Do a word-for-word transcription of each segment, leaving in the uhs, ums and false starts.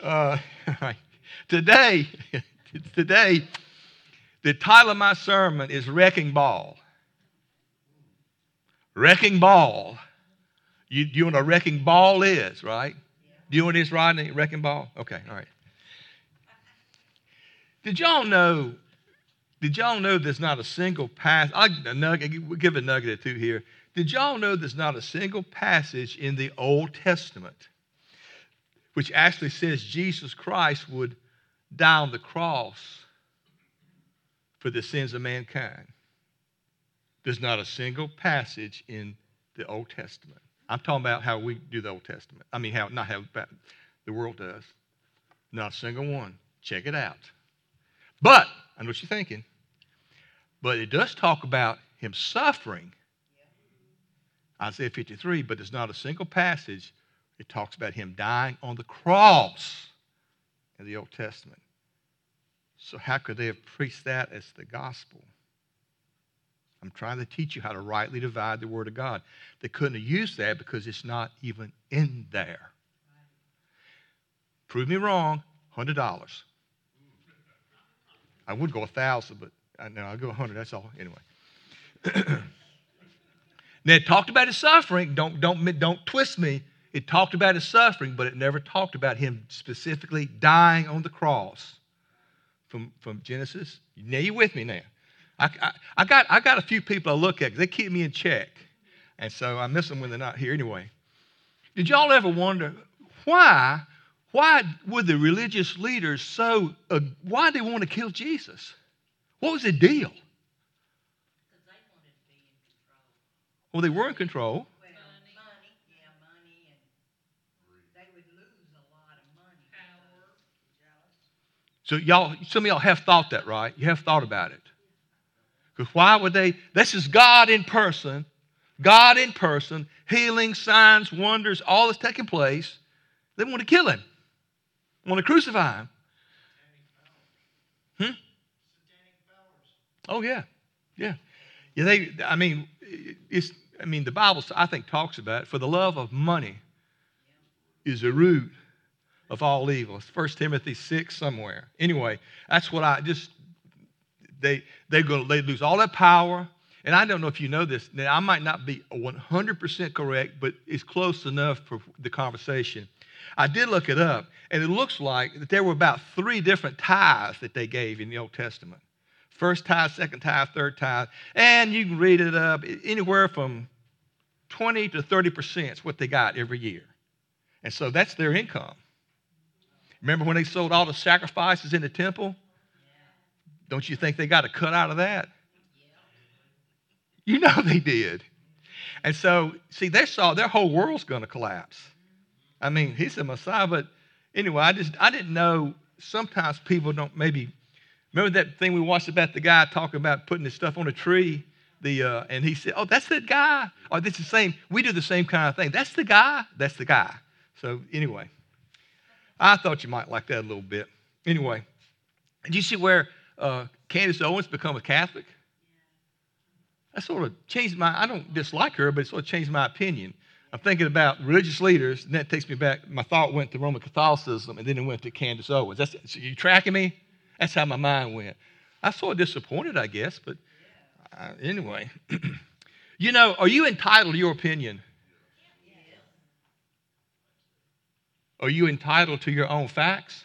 Uh, today, today, the title of my sermon is Wrecking Ball. Wrecking Ball. You, you know what a wrecking ball is, right? Do you know what it is, Rodney? Wrecking ball? Okay, all right. Did y'all know, did y'all know there's not a single passage, I'll give a nugget or two here. Did y'all know there's not a single passage in the Old Testament which actually says Jesus Christ would die on the cross for the sins of mankind? There's not a single passage in the Old Testament. I'm talking about how we do the Old Testament. I mean, how not how the world does. Not a single one. Check it out. But, I know what you're thinking, but it does talk about him suffering. Isaiah fifty-three, but there's not a single passage. It talks about him dying on the cross in the Old Testament. So how could they have preached that as the gospel? I'm trying to teach you how to rightly divide the Word of God. They couldn't have used that because it's not even in there. Prove me wrong, one hundred dollars. I would go one thousand dollars, but I know I'll go one hundred dollars, that's all. Anyway. Now, it talked about his suffering. Don't, don't, don't twist me. It talked about his suffering, but it never talked about him specifically dying on the cross from, from Genesis. Now, you with me now? I, I, I, got, I got a few people I look at because they keep me in check. And so I miss them when they're not here anyway. Did y'all ever wonder why, why were the religious leaders so, uh, why did they want to kill Jesus? What was the deal? Well, they were in control. Well, money, yeah, money, and they would lose a lot of money. Power. So y'all, some of y'all have thought that, right? You have thought about it. Because why would they? This is God in person. God in person, healing, signs, wonders, all that's taking place. They want to kill him. Want to crucify him. Hmm? Oh yeah, yeah, yeah. They. I mean, it's. I mean, the Bible, I think, talks about it. For the love of money is the root of all evil. It's First Timothy six somewhere. Anyway, that's what I just, they they go they lose all that power. And I don't know if you know this. Now, I might not be one hundred percent correct, but it's close enough for the conversation. I did look it up, and it looks like that there were about three different tithes that they gave in the Old Testament. First tithe, second tithe, third tithe. And you can read it up anywhere from twenty to thirty percent is what they got every year. And so that's their income. Remember when they sold all the sacrifices in the temple? Don't you think they got a cut out of that? You know they did. And so, see, they saw their whole world's going to collapse. I mean, he's the Messiah, but anyway, I just I didn't know sometimes people don't maybe. Remember that thing we watched about the guy talking about putting his stuff on a tree? The uh, and he said, oh, that's the guy. Or this is the same. We do the same kind of thing. That's the guy. That's the guy. So anyway, I thought you might like that a little bit. Anyway, did you see where uh, Candace Owens become a Catholic? That sort of changed my, I don't dislike her, but it sort of changed my opinion. I'm thinking about religious leaders, and that takes me back. My thought went to Roman Catholicism, and then it went to Candace Owens. That's, so you tracking me? That's how my mind went. I was sort of disappointed, I guess, but uh, anyway. You know, are you entitled to your opinion? Are you entitled to your own facts?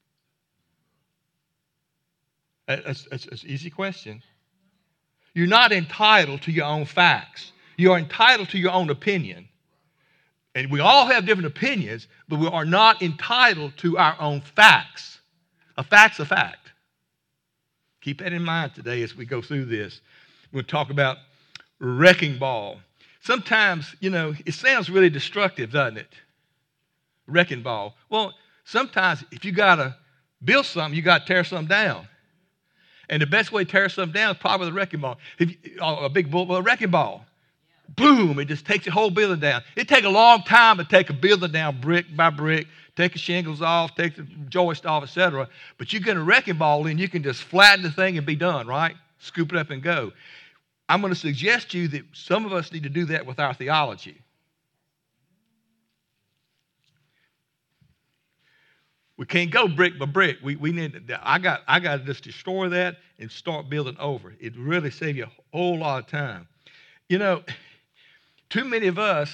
That's, that's, that's an easy question. You're not entitled to your own facts. You are entitled to your own opinion. And we all have different opinions, but we are not entitled to our own facts. A fact's a fact. Keep that in mind today as we go through this. We'll talk about wrecking ball. Sometimes, you know, it sounds really destructive, doesn't it? Wrecking ball. Well, sometimes if you got to build something, you got to tear something down. And the best way to tear something down is probably the wrecking ball. If you, a big bull, well, a wrecking ball. Boom, it just takes the whole building down. It takes a long time to take a building down brick by brick, take the shingles off, take the joist off, et cetera. But you get a wrecking ball in, you can just flatten the thing and be done, right? Scoop it up and go. I'm going to suggest to you that some of us need to do that with our theology. We can't go brick by brick. We, we need to, I got I got to just destroy that and start building over. It really saves you a whole lot of time. You know, too many of us,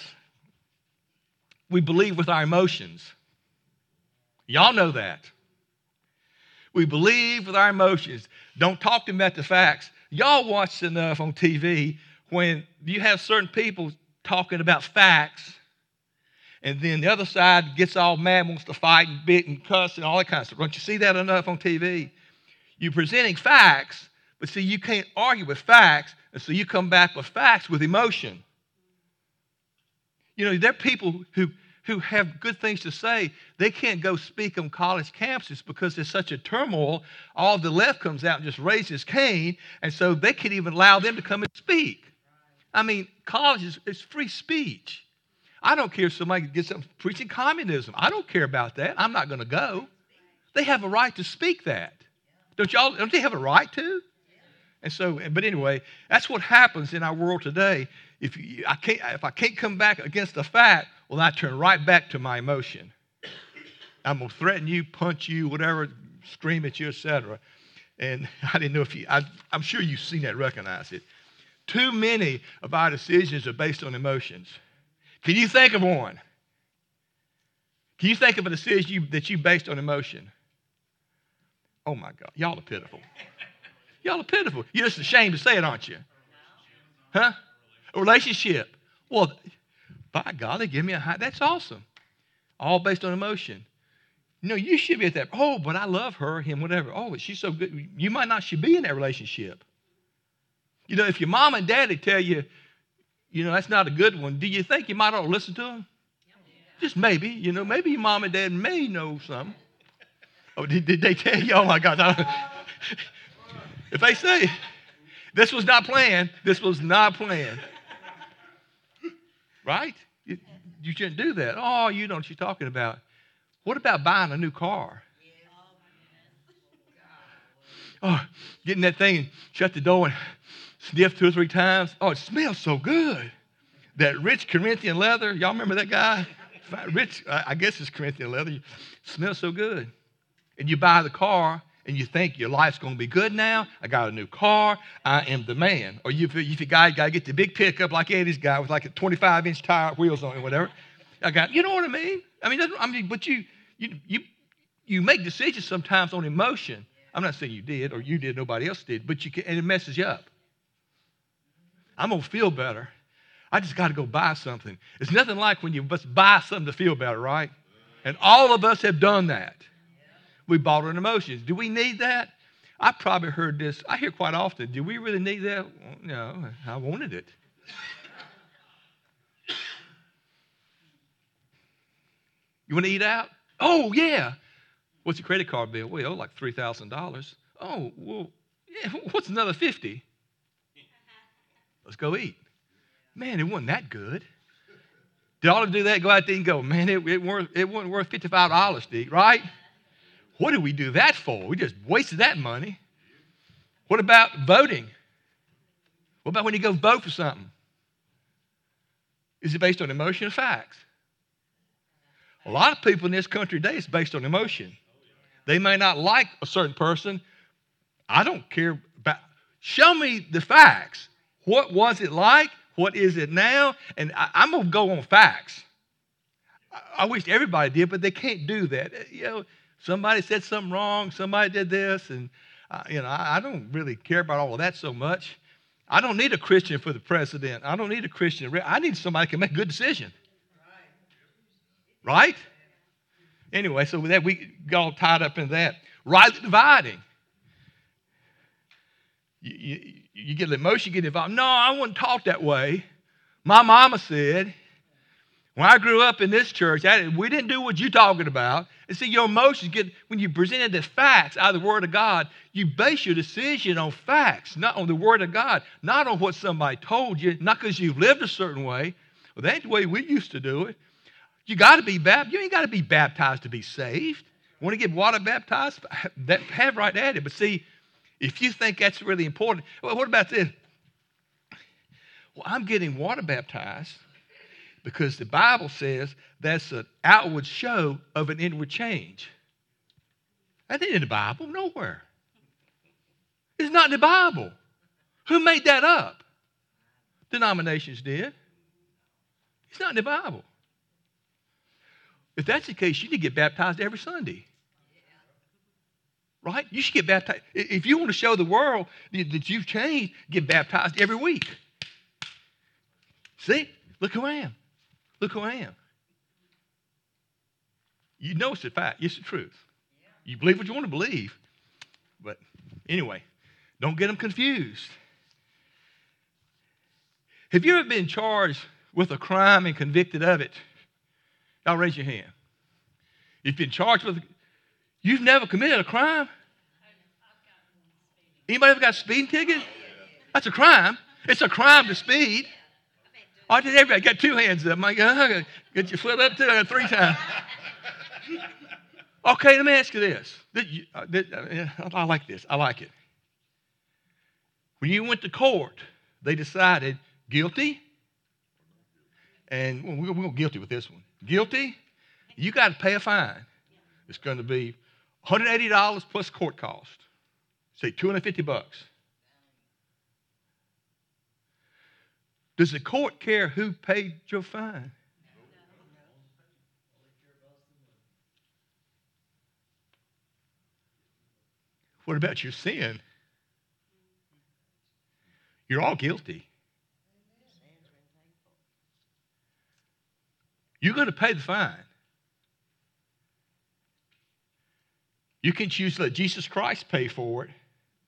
we believe with our emotions. Y'all know that. We believe with our emotions. Don't talk to me about the facts. Y'all watch enough on T V when you have certain people talking about facts, and then the other side gets all mad, wants to fight and bit and cuss and all that kind of stuff. Don't you see that enough on T V? You're presenting facts, but see, you can't argue with facts, and so you come back with facts with emotion. You know, there are people who, who have good things to say. They can't go speak on college campuses because there's such a turmoil. All of the left comes out and just raises Cain, and so they can't even allow them to come and speak. I mean, college is, is free speech. I don't care if somebody gets up preaching communism. I don't care about that. I'm not going to go. They have a right to speak that. Don't y'all? Don't they have a right to? And so, but anyway, that's what happens in our world today. If you, I can't, if I can't come back against a fact, well, I turn right back to my emotion. I'm gonna threaten you, punch you, whatever, scream at you, et cetera. And I didn't know if you. I, I'm sure you've seen that, recognize it. Too many of our decisions are based on emotions. Can you think of one? Can you think of a decision you, that you based on emotion? Oh my God, y'all are pitiful. Y'all are pitiful. You're just ashamed to say it, aren't you? Huh? A relationship. Well, by God, they give me a high. That's awesome. All based on emotion. No, you should be at that. Oh, but I love her, him, whatever. Oh, she's so good. You might not should be in that relationship. You know, if your mom and daddy tell you, you know, that's not a good one, do you think you might ought to listen to them? Just maybe. You know, maybe your mom and dad may know something. Oh, did, did they tell you? Oh, my God. If they say, this was not planned, this was not planned. Right? You, you shouldn't do that. Oh, you know what you're talking about. What about buying a new car? Oh, getting that thing, shut the door and sniff two or three times. Oh, it smells so good. That rich Corinthian leather. Y'all remember that guy? Rich, I guess it's Corinthian leather. It smells so good. And you buy the car and you think your life's going to be good now. I got a new car. I am the man. Or you, if you guy got to get the big pickup like Eddie's guy with like a twenty-five inch tire wheels on it, whatever. I got, you know what I mean? I mean, I mean, but you, you, you, you make decisions sometimes on emotion. I'm not saying you did or you did, nobody else did, but you can, and it messes you up. I'm going to feel better. I just got to go buy something. It's nothing like when you must buy something to feel better, right? And all of us have done that. We bought an emotions. Do we need that? I probably heard this. I hear quite often. Do we really need that? No, I wanted it. You want to eat out? Oh, yeah. What's your credit card bill? Well, like three thousand dollars. Oh, well, yeah, what's another fifty dollars? Let's go eat. Man, it wasn't that good. Did all of do that? Go out there and go, man, it, it, weren't, it wasn't worth fifty-five dollars to eat, right? What did we do that for? We just wasted that money. What about voting? What about when you go vote for something? Is it based on emotion or facts? A lot of people in this country today, it's based on emotion. They may not like a certain person. I don't care about. Show me the facts. What was it like? What is it now? And I, I'm going to go on facts. I, I wish everybody did, but they can't do that. You know, somebody said something wrong. Somebody did this. And, uh, you know, I, I don't really care about all of that so much. I don't need a Christian for the president. I don't need a Christian. I need somebody who can make a good decision. Right? Anyway, so with that, we got all tied up in that. Rightly dividing. You, you, you get emotion, you get involved. No, I wasn't taught that way. My mama said, when I grew up in this church, I, we didn't do what you're talking about. And see, your emotions get, when you presented the facts out of the Word of God, you base your decision on facts, not on the Word of God, not on what somebody told you, not because you've lived a certain way. Well, that's the way we used to do it. You got to be baptized. You ain't got to be baptized to be saved. Want to get water baptized? That, have right at it. But see, if you think that's really important, well, what about this? Well, I'm getting water baptized because the Bible says that's an outward show of an inward change. That ain't in the Bible, nowhere. It's not in the Bible. Who made that up? Denominations did. It's not in the Bible. If that's the case, you need to get baptized every Sunday. Right? You should get baptized. If you want to show the world that you've changed, get baptized every week. See? Look who I am. Look who I am. You know it's the fact. It's the truth. You believe what you want to believe. But anyway, don't get them confused. Have you ever been charged with a crime and convicted of it? Y'all raise your hand. You've been charged with, you've never committed a crime? Anybody ever got a speeding ticket? That's a crime. It's a crime to speed. I did everybody got two hands up. My God, get your foot up too. I got three times. Okay, let me ask you this. I like this. I like it. When you went to court, they decided guilty, and we're going guilty with this one. Guilty, you got to pay a fine. It's going to be one hundred eighty dollars plus court cost. Say two hundred fifty bucks. Does the court care who paid your fine? What about your sin? You're all guilty. You're going to pay the fine. You can choose to let Jesus Christ pay for it,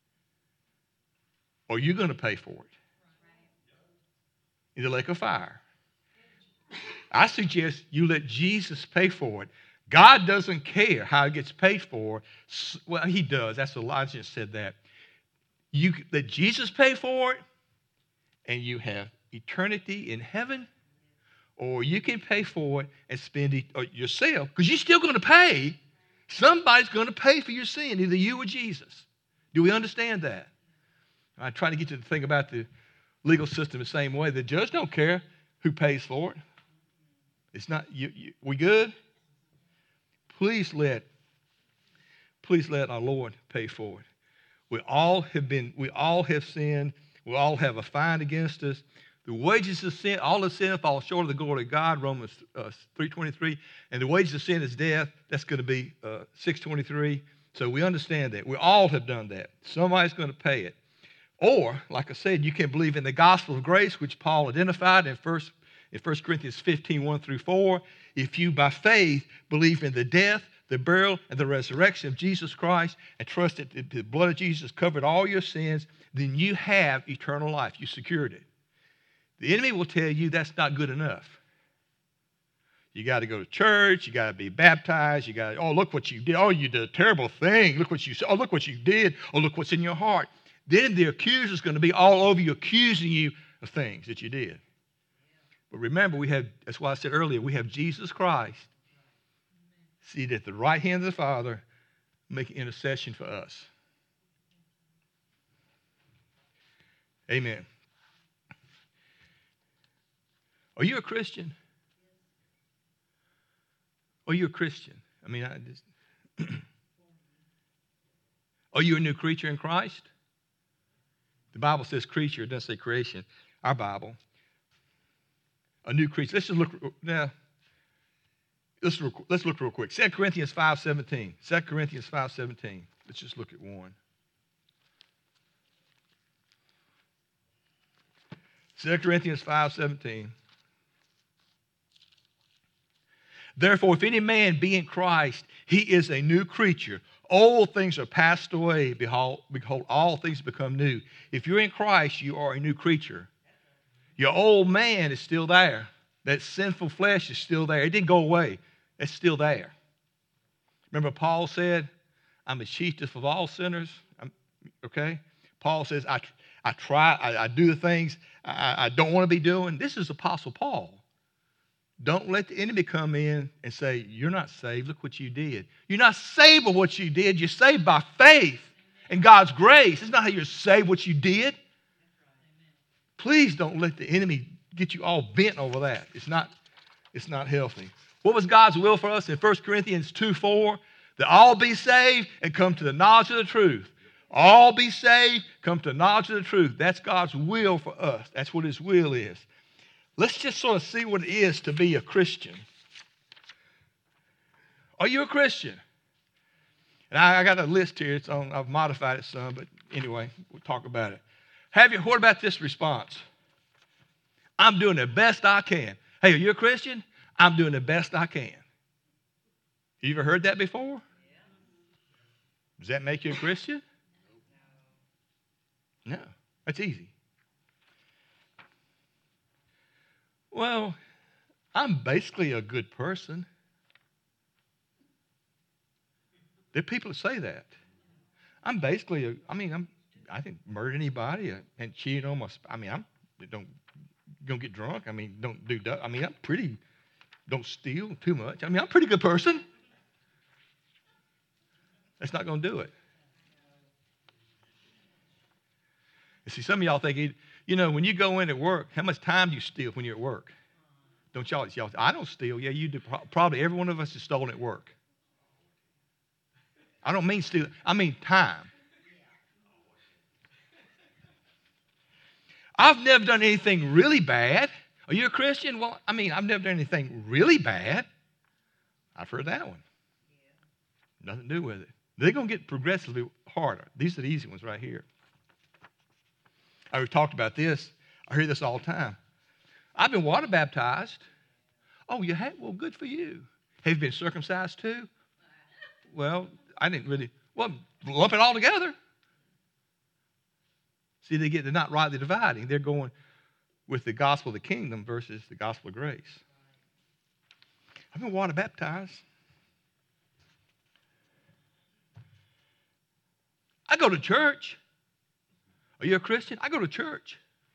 or you're going to pay for it in the lake of fire. I suggest you let Jesus pay for it. God doesn't care how it gets paid for. Well, he does. That's Elijah said that. You let Jesus pay for it, and you have eternity in heaven, or you can pay for it and spend it yourself, because you're still going to pay. Somebody's going to pay for your sin, either you or Jesus. Do we understand that? I try to get you to think about the legal system the same way. The judge don't care who pays for it. It's not, you, you, we good? Please let, please let our Lord pay for it. We all have been, we all have sinned. We all have a fine against us. The wages of sin, all of sin falls short of the glory of God, Romans uh, three twenty-three. And the wages of sin is death. That's going to be uh, six twenty-three. So we understand that. We all have done that. Somebody's going to pay it. Or, like I said, you can believe in the gospel of grace, which Paul identified in first in First Corinthians fifteen, one through four. If you, by faith, believe in the death, the burial, and the resurrection of Jesus Christ, and trust that the blood of Jesus covered all your sins, then you have eternal life. You secured it. The enemy will tell you that's not good enough. You got to go to church. You got to be baptized. You got to, oh, look what you did. Oh, you did a terrible thing. Look what you said. Oh, look what you did. Oh, look what's in your heart. Then the accuser is going to be all over you, accusing you of things that you did. But remember, we have, that's why I said earlier, we have Jesus Christ seated at the right hand of the Father, making intercession for us. Amen. Are you a Christian? Are you a Christian? I mean, I just. Are you a new creature in Christ? The Bible says creature, it doesn't say creation. Our Bible. A new creature. Let's just look now. Let's look, let's look real quick. Second Corinthians five seventeen. Second Corinthians five seventeen. Let's just look at one. Second Corinthians five seventeen. Therefore, if any man be in Christ, he is a new creature. Old things are passed away. Behold, behold, all things become new. If you're in Christ, you are a new creature. Your old man is still there. That sinful flesh is still there. It didn't go away. It's still there. Remember Paul said, I'm the chiefest of all sinners. I'm, okay? Paul says, I, I try, I, I do the things I, I don't want to be doing. This is Apostle Paul. Don't let the enemy come in and say, you're not saved. Look what you did. You're not saved by what you did. You're saved by faith and God's grace. It's not how you're saved what you did. Please don't let the enemy get you all bent over that. It's not, it's not healthy. What was God's will for us in First Corinthians two four? That all be saved and come to the knowledge of the truth. All be saved, come to the knowledge of the truth. That's God's will for us. That's what his will is. Let's just sort of see what it is to be a Christian. Are you a Christian? And I, I got a list here. It's on, I've modified it some, but anyway, we'll talk about it. Have you? What about this response? I'm doing the best I can. Hey, are you a Christian? I'm doing the best I can. You ever heard that before? Does that make you a Christian? No, that's easy. Well, I'm basically a good person. There are people that say that. I'm basically, a, I mean, I'm, I didn't murder anybody and cheat on my, I mean, I'm, don't, don't get drunk. I mean, don't do that. I mean, I'm pretty, don't steal too much. I mean, I'm a pretty good person. That's not going to do it. You see, some of y'all think, you know, when you go in at work, how much time do you steal when you're at work? Don't y'all, y'all I don't steal. Yeah, you do. Probably every one of us is stolen at work. I don't mean steal. I mean time. I've never done anything really bad. Are you a Christian? Well, I mean, I've never done anything really bad. I've heard that one. Nothing to do with it. They're going to get progressively harder. These are the easy ones right here. I already talked about this. I hear this all the time. I've been water baptized. Oh, you have? Well, good for you. Have you been circumcised too? Well, I didn't really. Well, lump it all together. See, they get, they're not rightly dividing. They're going with the gospel of the kingdom versus the gospel of grace. I've been water baptized. I go to church. Are you a Christian? I go to church.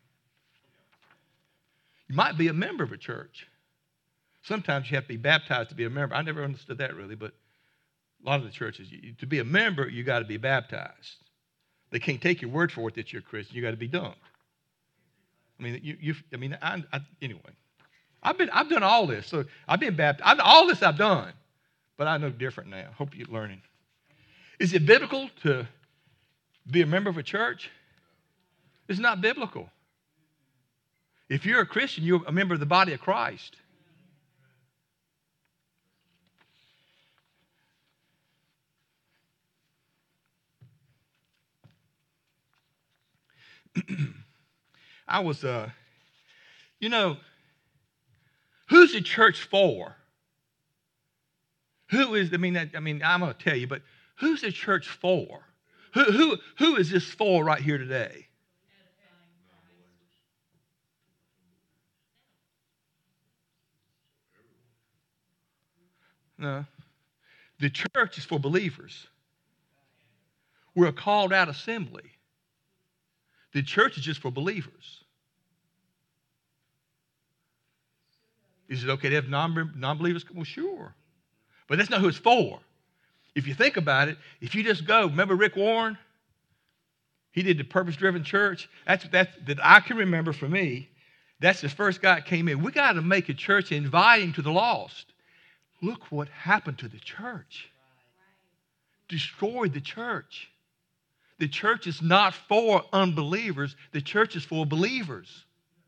You might be a member of a church. Sometimes you have to be baptized to be a member. I never understood that really, but a lot of the churches, you, to be a member, you got to be baptized. They can't take your word for it that you're a Christian. You got to be dunked. I mean, you, you. I mean, I, I, anyway, I've been, I've done all this. So I've been baptized. I've, all this I've done, but I know different now. Hope you're learning. Is it biblical to be a member of a church? It's not biblical. If you're a Christian, you're a member of the body of Christ. I was, uh, you know, who's the church for? Who is, I mean, I, I mean, I'm going to tell you, but who's the church for? Who, who, who is this for right here today? No. The church is for believers. We're a called out assembly. The church is just for believers. Is it okay to have non- non-believers? Well, sure. But that's not who it's for. If you think about it, if you just go, remember Rick Warren? He did the purpose-driven church. That's, that's that I can remember for me. That's the first guy that came in. We got to make a church inviting to the lost. Look what happened to the church. Destroyed the church. The church is not for unbelievers. The church is for believers.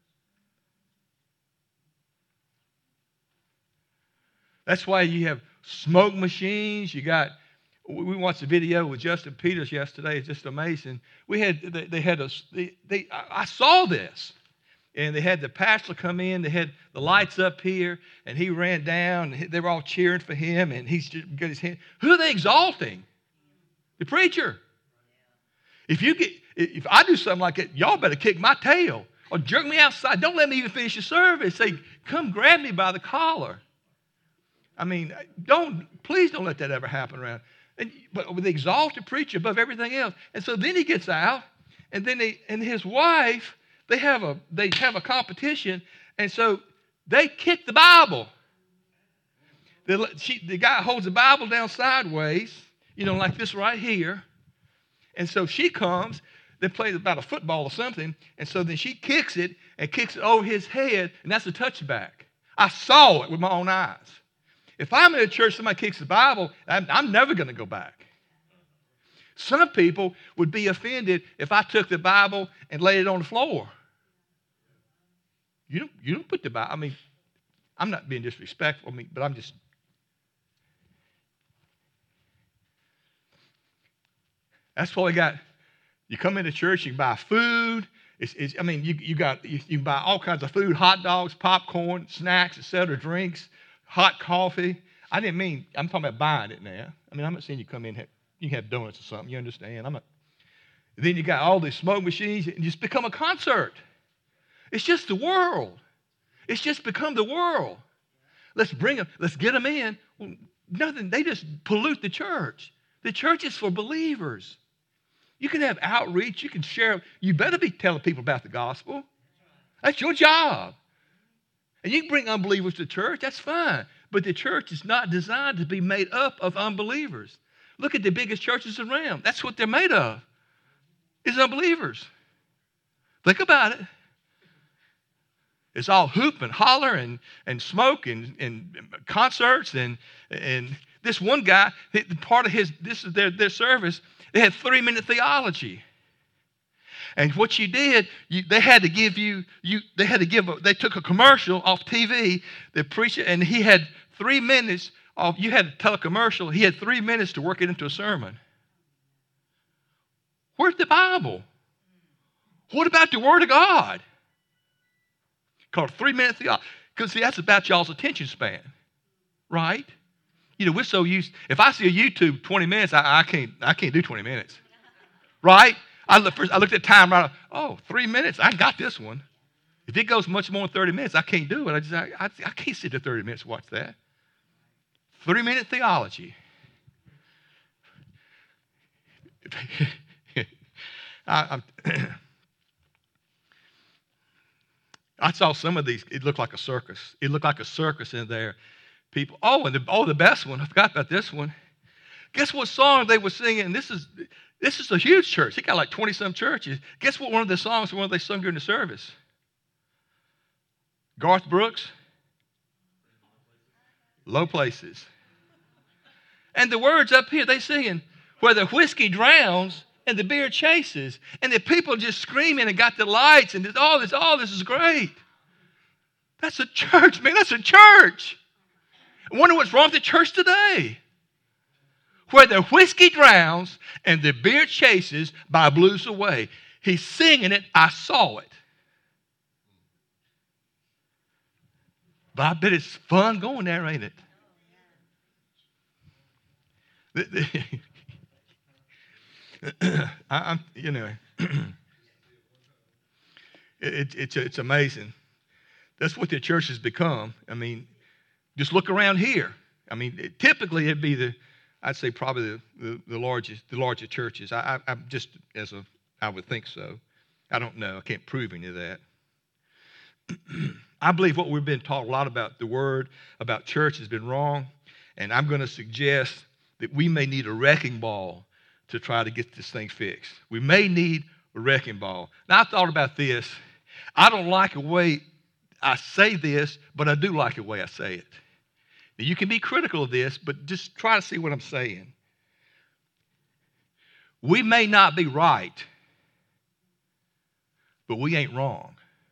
That's why you have smoke machines. You got, we watched a video with Justin Peters yesterday. It's just amazing. We had, they, they had a, they, they, I saw this. And they had the pastor come in. They had the lights up here. And he ran down. And they were all cheering for him. And he's just got his hand. Who are they exalting? The preacher. If you get, if I do something like that, y'all better kick my tail or jerk me outside. Don't let me even finish the service. Say, come grab me by the collar. I mean, don't, please don't let that ever happen around. And, but with the exalted preacher above everything else. And so then he gets out, and then they, and his wife, they have a, they have a competition, and so they kick the Bible. The, she, the guy holds the Bible down sideways, you know, like this right here. And so she comes, they play about a football or something, and so then she kicks it and kicks it over his head, and that's a touchback. I saw it with my own eyes. If I'm in a church, somebody kicks the Bible, I'm, I'm never going to go back. Some people would be offended if I took the Bible and laid it on the floor. You don't, you don't put the Bible, I mean, I'm not being disrespectful, I mean, but I'm just. That's why we got, you come into church, you can buy food. It's, it's, I mean, you, you got you, you can buy all kinds of food, hot dogs, popcorn, snacks, et cetera, drinks, hot coffee. I didn't mean, I'm talking about buying it now. I mean, I'm not saying you come in, have, you can have donuts or something, you understand. I'm not. Then you got all these smoke machines, and just become a concert. It's just the world. It's just become the world. Let's bring them, let's get them in. Well, nothing, they just pollute the church. The church is for believers. You can have outreach. You can share. You better be telling people about the gospel. That's your job. And you can bring unbelievers to church. That's fine. But the church is not designed to be made up of unbelievers. Look at the biggest churches around. That's what they're made of, is unbelievers. Think about it. It's all hoop and holler and, and smoke and, and concerts. And, and this one guy, part of his, this is their, their service, they had three-minute theology. And what you did, you, they had to give you, you they had to give, a, they took a commercial off T V, the preacher, and he had three minutes of, you had to tell a commercial, he had three minutes to work it into a sermon. Where's the Bible? What about the Word of God? Called three-minute theology. Because, see, that's about y'all's attention span, right? You know, we're so used, if I see a YouTube twenty minutes, I, I can't I can't do twenty minutes, right? I, look, first, I looked at time, right? Oh, three minutes, I got this one. If it goes much more than thirty minutes, I can't do it. I just I, I, I can't sit there thirty minutes to watch that. Three-minute theology. I, I saw some of these. It looked like a circus. It looked like a circus in there. People. Oh, and the, oh, the best one. I forgot about this one. Guess what song they were singing? And this is this is a huge church. It got like twenty-some churches. Guess what? One of the songs, one they sung during the service. Garth Brooks. Low Places. And the words up here they singing, where the whiskey drowns and the beer chases, and the people just screaming and got the lights and all this. Oh, this is great. That's a church, man. That's a church. I wonder what's wrong with the church today. Where the whiskey drowns and the beer chases by blues away. He's singing it. I saw it. But I bet it's fun going there, ain't it? I, I'm, you know, it, it's it's amazing. That's what the church has become. I mean, just look around here. I mean, it, typically it'd be the, I'd say probably the, the, the largest the larger churches. I, I, I'm just as a, I would think so. I don't know. I can't prove any of that. I believe what we've been taught a lot about the Word, about church has been wrong, and I'm going to suggest that we may need a wrecking ball to try to get this thing fixed. We may need a wrecking ball. Now, I thought about this. I don't like the way I say this, but I do like the way I say it. Now, you can be critical of this, but just try to see what I'm saying. We may not be right, but we ain't wrong.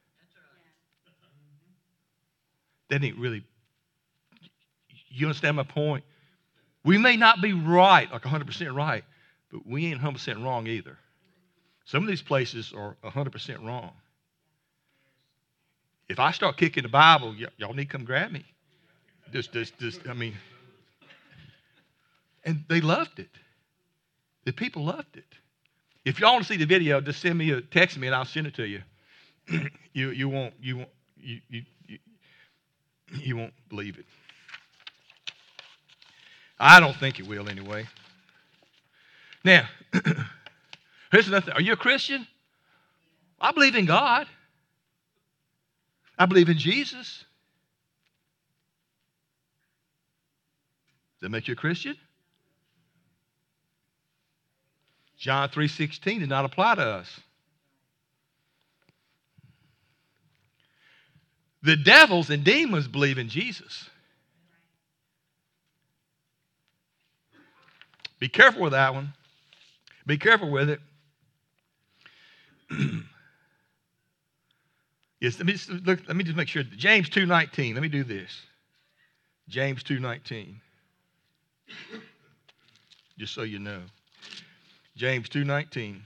That ain't really, you understand my point? We may not be right, like one hundred percent right, but we ain't one hundred percent wrong either. Some of these places are one hundred percent wrong. If I start kicking the Bible, y- y'all need to come grab me. Just, just, just, I mean, and they loved it. The people loved it. If y'all want to see the video, just send me a text me and I'll send it to you. you, you won't, you won't, you, you, you, you won't believe it. I don't think you will anyway. Now, here's another thing. Are you a Christian? I believe in God. I believe in Jesus. Does that make you a Christian? John three sixteen did not apply to us. The devils and demons believe in Jesus. Be careful with that one. Be careful with it. Yes, let me just look, let me just make sure. James two nineteen. Let me do this. James two nineteen. Just so you know. James two nineteen.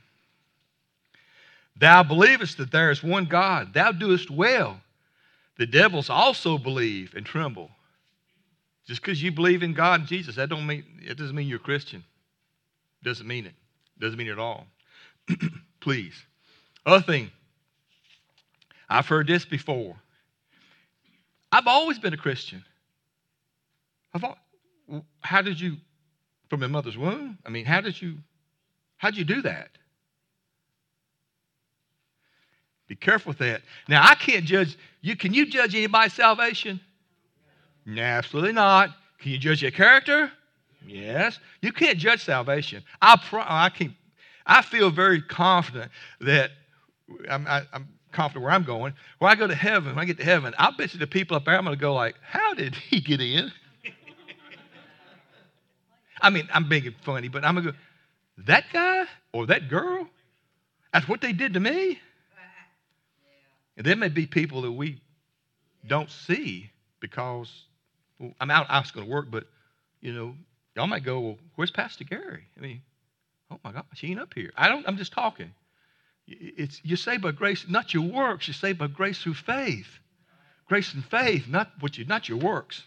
Thou believest that there is one God. Thou doest well. The devils also believe and tremble. Just because you believe in God and Jesus, that don't mean it doesn't mean you're a Christian. Doesn't mean it. Doesn't mean it at all. Please. Other thing. I've heard this before. I've always been a Christian. I've al- how did you, from your mother's womb? I mean, how did you, how did you do that? Be careful with that. Now, I can't judge you. Can you judge anybody's salvation? No, absolutely not. Can you judge their character? Yes. You can't judge salvation. I pro- I can. I feel very confident that I'm, I, I'm confident where I'm going. When I go to heaven, when I get to heaven, I bet you the people up there, I'm going to go like, how did he get in? I mean, I'm being funny, but I'm going to go, that guy or that girl, that's what they did to me. And there may be people that we don't see because, well, I'm out, I was going to work, but, you know, y'all might go, well, where's Pastor Gary? I mean, oh my gosh, he ain't up here. I don't, I'm just talking. It's, you're saved by grace, not your works. You're saved by grace through faith. Grace and faith, not what you, not your works.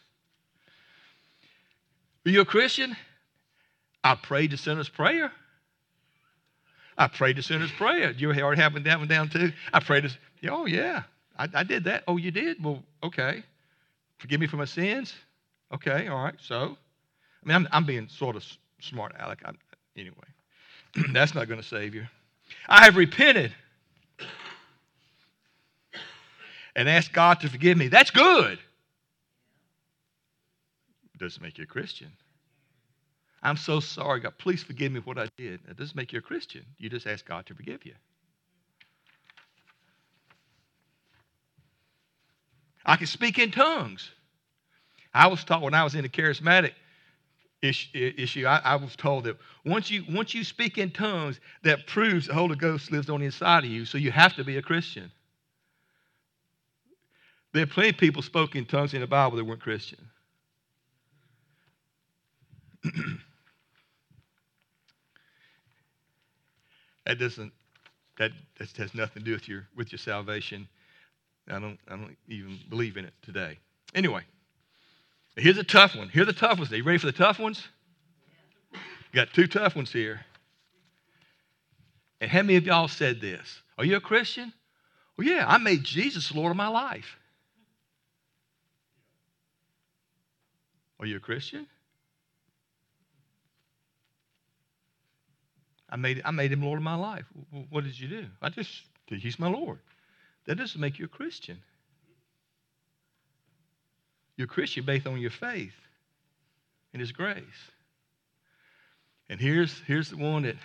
Are you a Christian? I prayed the sinner's prayer. I prayed the sinner's prayer. You already have that one down too? I prayed this. Oh, yeah, I, I did that. Oh, you did? Well, okay. Forgive me for my sins? Okay, all right. So, I mean, I'm, I'm being sort of smart, Alec. I, anyway, that's not going to save you. I have repented and asked God to forgive me. That's good. Doesn't make you a Christian. I'm so sorry, God. Please forgive me what I did. That doesn't make you a Christian. You just ask God to forgive you. I can speak in tongues. I was taught when I was in the charismatic issue, I, I was told that once you once you speak in tongues, that proves the Holy Ghost lives on the inside of you, so you have to be a Christian. There are plenty of people spoke in tongues in the Bible that weren't Christian. That doesn't that, that has nothing to do with your with your salvation. I don't I don't even believe in it today. Anyway, here's a tough one. Here's the tough ones. Are you ready for the tough ones? Got two tough ones here. And how many of y'all said this? Are you a Christian? Well, yeah, I made Jesus the Lord of my life. Are you a Christian? I made I made him Lord of my life. What did you do? I just he's my Lord. That doesn't make you a Christian. You're a Christian based on your faith and His grace. And here's here's the one that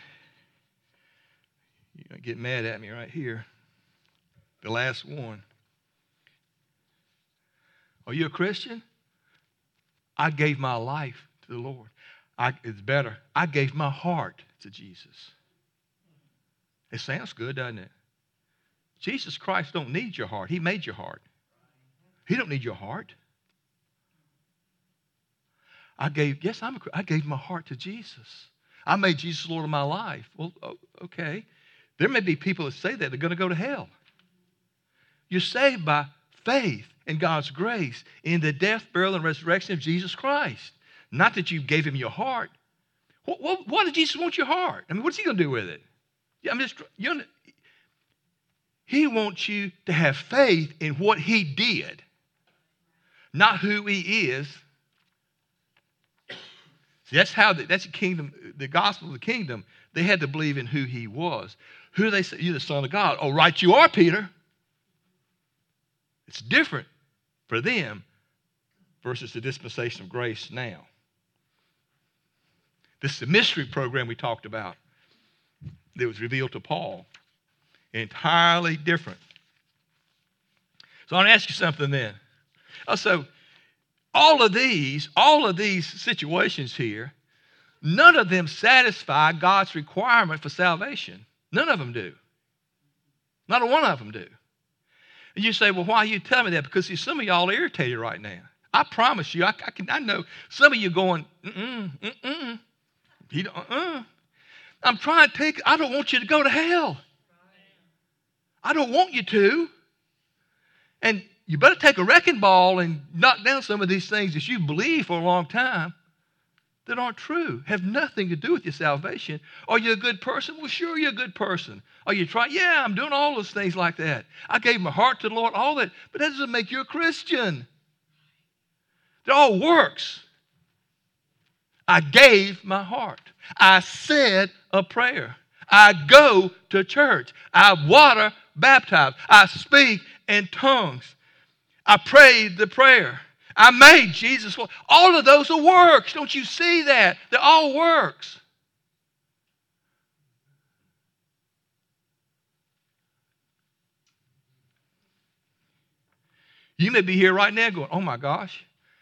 you get mad at me right here. The last one. Are you a Christian? I gave my life to the Lord. I, it's better. I gave my heart to Jesus. It sounds good, doesn't it? Jesus Christ don't need your heart. He made your heart. He don't need your heart. I gave, yes, I'm a, I gave my heart to Jesus. I made Jesus Lord of my life. Well, okay. There may be people that say that they're going to go to hell. You're saved by faith in God's grace in the death, burial, and resurrection of Jesus Christ. Not that you gave him your heart. What, what, why did Jesus want your heart? I mean, what's he going to do with it? Yeah, I'm just, you know, he wants you to have faith in what he did, not who he is. See, that's how the, that's the kingdom, the gospel of the kingdom. They had to believe in who he was. Who do they say? You're the Son of God. Oh, right, you are, Peter. It's different for them versus the dispensation of grace now. This is the mystery program we talked about that was revealed to Paul. Entirely different. So I want to ask you something then. Also, all of these, all of these situations here, none of them satisfy God's requirement for salvation. None of them do. Not a one of them do. And you say, well, why are you telling me that? Because, see, some of y'all are irritated right now. I promise you, I, I, can, I know some of you going, mm-mm, mm-mm. He don't, uh-uh. I'm trying to take, I don't want you to go to hell. I don't want you to. And you better take a wrecking ball and knock down some of these things that you believe for a long time that aren't true, have nothing to do with your salvation. Are you a good person? Well, sure, you're a good person. Are you trying? Yeah, I'm doing all those things like that. I gave my heart to the Lord, all that. But that doesn't make you a Christian. It all works. I gave my heart. I said a prayer. I go to church. I water baptize. I speak in tongues. I prayed the prayer. I made Jesus. All of those are works. Don't you see that? They're all works. You may be here right now going, oh my gosh.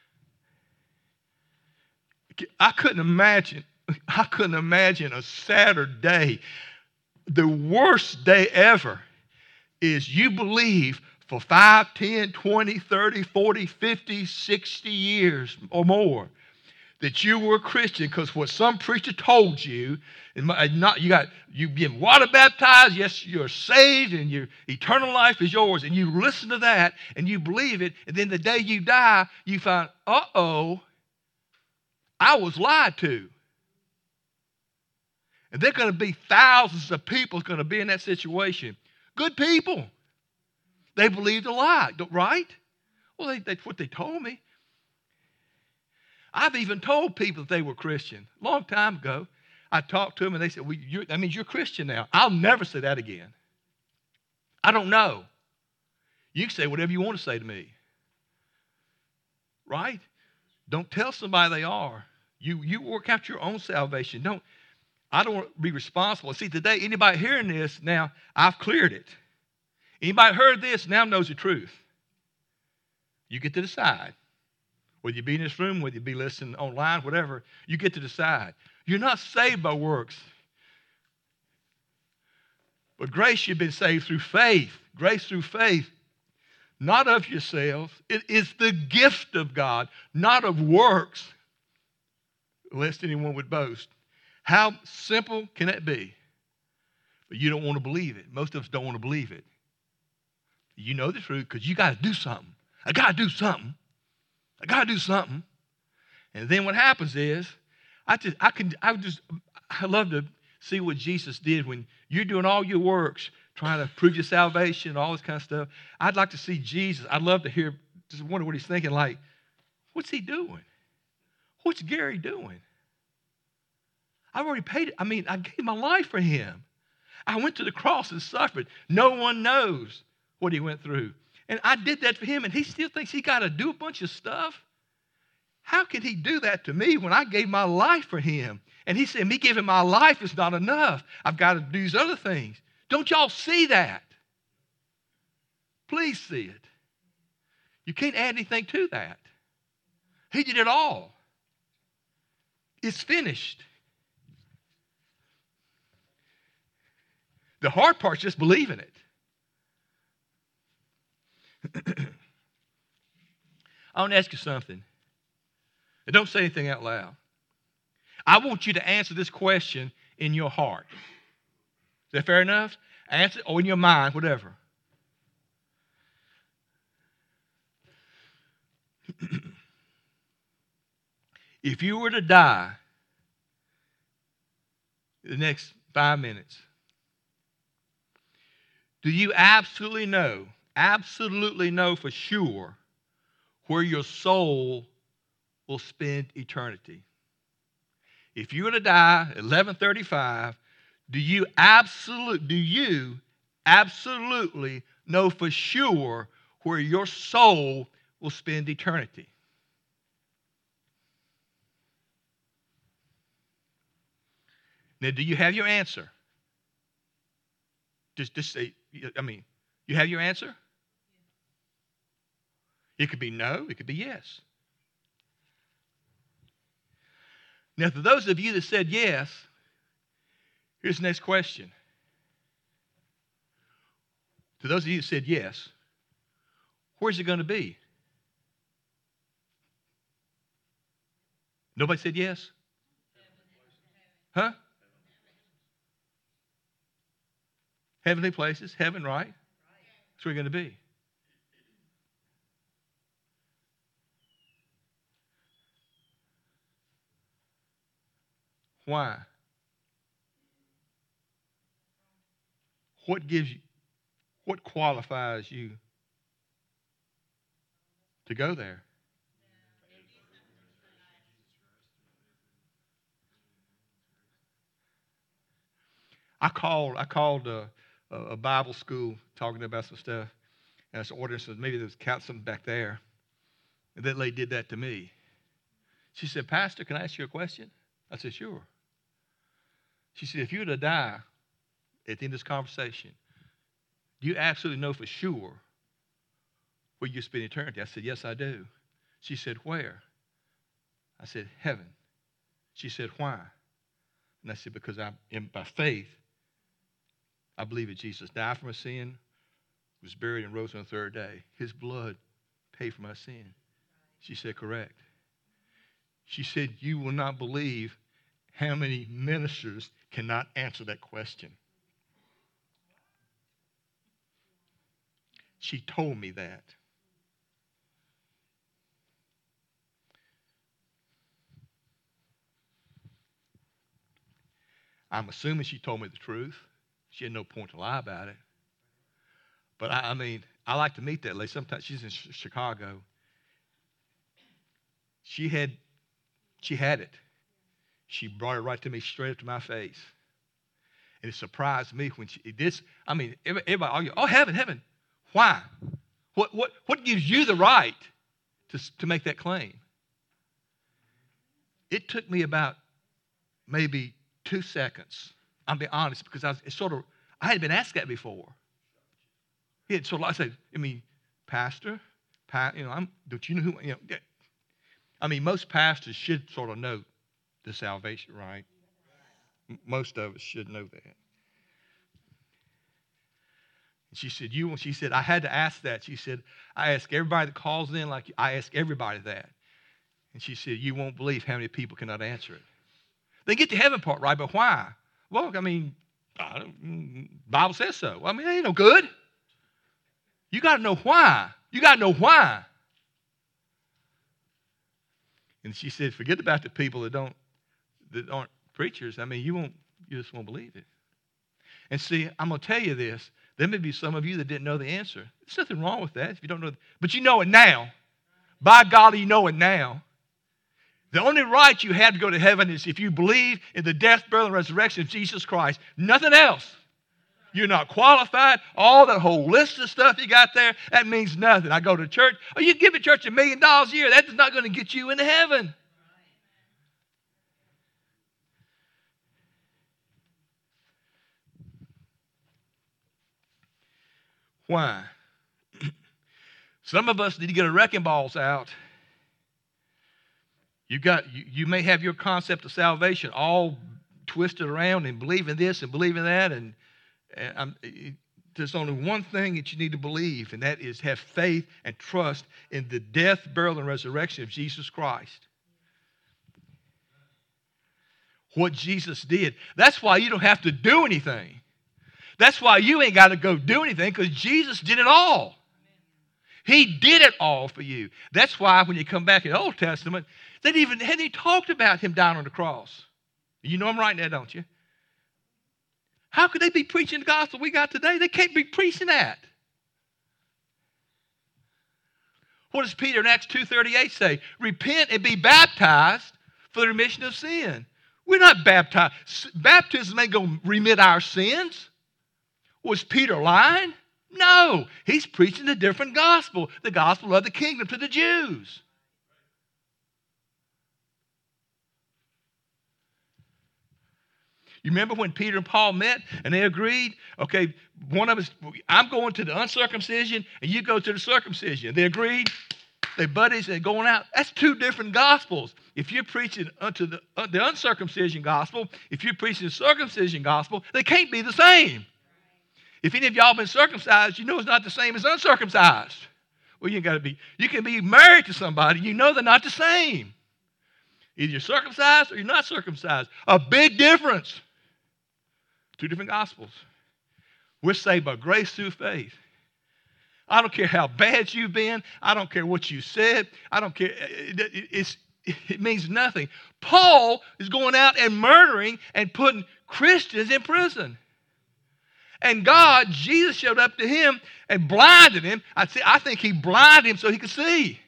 I couldn't imagine, I couldn't imagine a Saturday. The worst day ever is you believe for five, ten, twenty, thirty, forty, fifty, sixty years or more that you were a Christian because what some preacher told you, and not, you got you've been water baptized, yes, you're saved, and your eternal life is yours, and you listen to that and you believe it, and then the day you die, you find, uh-oh, I was lied to. And there are going to be thousands of people going to be in that situation. Good people. They believed a lie, right? Well, they, that's what they told me. I've even told people that they were Christian. A long time ago, I talked to them and they said, well, you're, that means you're Christian now. I'll never say that again. I don't know. You can say whatever you want to say to me. Right? Don't tell somebody they are. You, you work out your own salvation. Don't. I don't want to be responsible. See, today, anybody hearing this, now, I've cleared it. Anybody heard this now knows the truth. You get to decide. Whether you be in this room, whether you be listening online, whatever, you get to decide. You're not saved by works. But grace, you've been saved through faith. Grace through faith. Not of yourselves. It is the gift of God, not of works, lest anyone would boast. How simple can that be? But you don't want to believe it. Most of us don't want to believe it. You know the truth because you got to do something. I got to do something. I got to do something. And then what happens is, I just, I can, I just, I love to see what Jesus did when you're doing all your works, trying to prove your salvation, all this kind of stuff. I'd like to see Jesus. I'd love to hear, just wonder what he's thinking. Like, what's he doing? What's Gary doing? I've already paid it. I mean, I gave my life for him. I went to the cross and suffered. No one knows what he went through. And I did that for him, and he still thinks he got to do a bunch of stuff. How can he do that to me when I gave my life for him? And he said, me giving my life is not enough. I've got to do these other things. Don't y'all see that? Please see it. You can't add anything to that. He did it all. It's finished. The hard part's just believing it. I want to ask you something. And don't say anything out loud. I want you to answer this question in your heart. Is that fair enough? Answer it, or in your mind, whatever. If you were to die in the next five minutes, do you absolutely know, absolutely know for sure where your soul will spend eternity? If you were to die at eleven thirty-five, do you absolute, do you absolutely know for sure where your soul will spend eternity? Now, do you have your answer? Just, just say, I mean, you have your answer? It could be no, it could be yes. Now, for those of you that said yes, here's the next question. To those of you that said yes, where's it going to be? Nobody said yes? Huh? Heavenly places, heaven, right? That's where you're going to be. Why? What gives you, what qualifies you to go there? I called, I called a, a Bible school talking about some stuff, and I was ordering some, maybe there was something back there. And that lady did that to me. She said, Pastor, can I ask you a question? I said, sure. She said, if you were to die at the end of this conversation, do you absolutely know for sure where you spend eternity? I said, yes, I do. She said, where? I said, heaven. She said, why? And I said, because I, in, by faith, I believe that Jesus died for my sin, was buried, and rose on the third day. His blood paid for my sin. She said, correct. She said, you will not believe how many ministers cannot answer that question. She told me that. I'm assuming she told me the truth. She had no point to lie about it. But I, I mean, I like to meet that lady. Sometimes she's in sh- Chicago. She had, she had it. She brought it right to me, straight up to my face. And it surprised me when she did this. I mean, everybody argue, oh, heaven, heaven. Why? What, what, what gives you the right to, to make that claim? It took me about maybe two seconds. I'll be honest, because I was it's sort of, I had been asked that before. He had sort of, I said, I mean, pastor, pa, you know, I'm, don't you know who, you know, I mean, most pastors should sort of know the salvation, right? Most of us should know that. And she said, you, she said, I had to ask that. She said, I ask everybody that calls in, like I ask everybody that. And she said, you won't believe how many people cannot answer it. They get the heaven part right, but why? Well, I mean, I don't, Bible says so. I mean, it ain't no good. You got to know why. You got to know why. And she said, forget about the people that don't, that aren't preachers. I mean, you won't, you just won't believe it. And see, I'm going to tell you this. There may be some of you that didn't know the answer. There's nothing wrong with that if you don't know. But you know it now. By golly, you know it now. The only right you have to go to heaven is if you believe in the death, burial, and resurrection of Jesus Christ. Nothing else. You're not qualified. All that whole list of stuff you got there, that means nothing. I go to church. Oh, you give the church a million dollars a year. That's not going to get you into heaven. Why? Some of us need to get our wrecking balls out. You got you, you may have your concept of salvation all twisted around and believe in this and believe in that, and, and I'm, it, there's only one thing that you need to believe, and that is have faith and trust in the death, burial, and resurrection of Jesus Christ. What Jesus did. That's why you don't have to do anything. That's why you ain't got to go do anything, because Jesus did it all. He did it all for you. That's why when you come back in the Old Testament, they didn't even hadn't even talked about him dying on the cross. You know I'm right there, don't you? How could they be preaching the gospel we got today? They can't be preaching that. What does Peter in Acts two thirty-eight say? Repent and be baptized for the remission of sin. We're not baptized. Baptism ain't going to remit our sins. Was Peter lying? No. He's preaching a different gospel, the gospel of the kingdom to the Jews. You remember when Peter and Paul met and they agreed, okay, one of us, I'm going to the uncircumcision and you go to the circumcision. They agreed, They buddies and going out. That's two different gospels. If you're preaching unto the, uh, the uncircumcision gospel, if you're preaching the circumcision gospel, they can't be the same. If any of y'all been circumcised, you know it's not the same as uncircumcised. Well, you got to be. You can be married to somebody. You know they're not the same. Either you're circumcised or you're not circumcised. A big difference. Two different gospels. We're saved by grace through faith. I don't care how bad you've been. I don't care what you said. I don't care. It, it, it's, it means nothing. Paul is going out and murdering and putting Christians in prison. And God, Jesus showed up to him and blinded him. I, see, I think he blinded him so he could see. Yeah.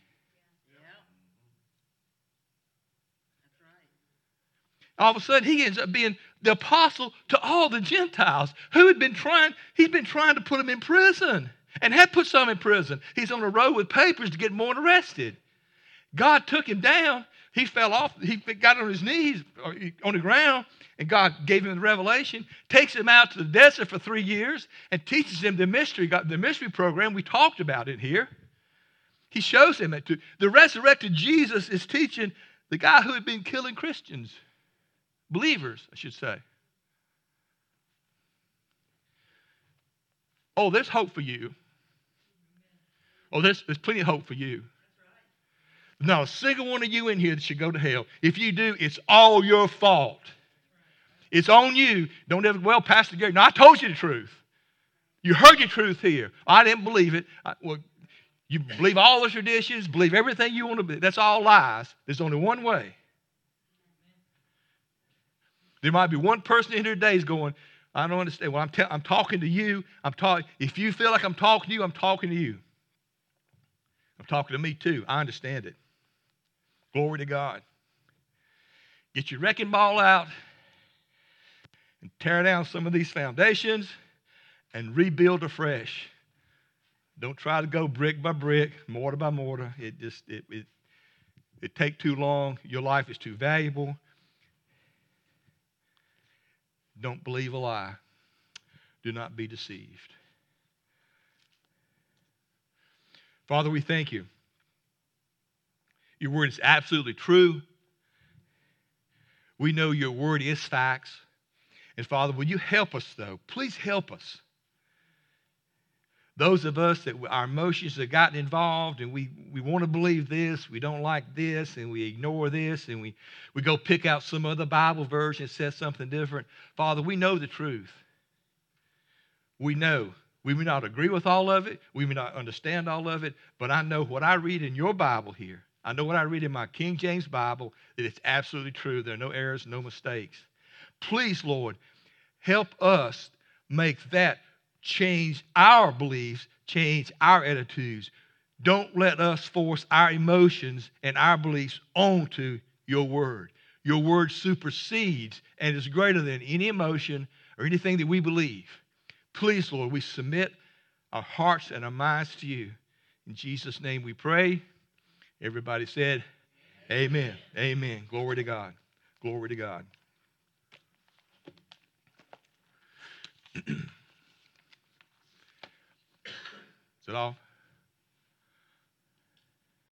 That's right. All of a sudden, he ends up being the apostle to all the Gentiles who had been trying, he's been trying to put them in prison and had put some in prison. He's on the road with papers to get more arrested. God took him down. He fell off. He got on his knees on the ground, and God gave him the revelation, takes him out to the desert for three years and teaches him the mystery, the mystery program. We talked about it here. He shows him that the resurrected Jesus is teaching the guy who had been killing Christians. Believers, I should say. Oh, there's hope for you. Oh, there's, there's plenty of hope for you. Not a single one of you in here that should go to hell. If you do, it's all your fault. It's on you. Don't ever, well, Pastor Gary, no, I told you the truth. You heard your truth here. I didn't believe it. I, well, you believe all the traditions, believe everything you want to believe. That's all lies. There's only one way. There might be one person in here today is going, I don't understand. Well, I'm, te- I'm talking to you. I'm talking. If you feel like I'm talking to you, I'm talking to you. I'm talking to me too. I understand it. Glory to God. Get your wrecking ball out and tear down some of these foundations and rebuild afresh. Don't try to go brick by brick, mortar by mortar. It just it it it take too long. Your life is too valuable. Don't believe a lie. Do not be deceived. Father, we thank you. Your word is absolutely true. We know your word is facts. And Father, will you help us, though? Please help us. Those of us that our emotions have gotten involved and we, we want to believe this, we don't like this, and we ignore this, and we, we go pick out some other Bible version that says something different. Father, we know the truth. We know. We may not agree with all of it. We may not understand all of it. But I know what I read in your Bible here. I know what I read in my King James Bible, that it's absolutely true. There are no errors, no mistakes. Please, Lord, help us make that change our beliefs, change our attitudes. Don't let us force our emotions and our beliefs onto your word. Your word supersedes and is greater than any emotion or anything that we believe. Please, Lord, we submit our hearts and our minds to you. In Jesus' name we pray. Everybody said, amen. Amen. Glory to God. Glory to God. Is it all?